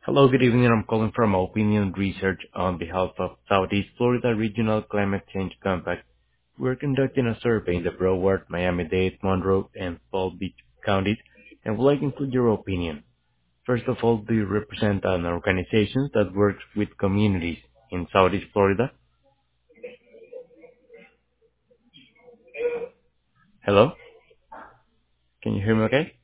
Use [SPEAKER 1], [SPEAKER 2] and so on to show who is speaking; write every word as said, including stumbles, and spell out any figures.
[SPEAKER 1] Hello, good evening. I'm calling from Opinion Research on behalf of Southeast Florida Regional Climate Change Compact. We're conducting a survey in the Broward, Miami-Dade, Monroe, and Palm Beach counties, and would like to include your opinion. First of all, do you represent an organization that works with communities in Southeast Florida? Hello? Can you hear me okay?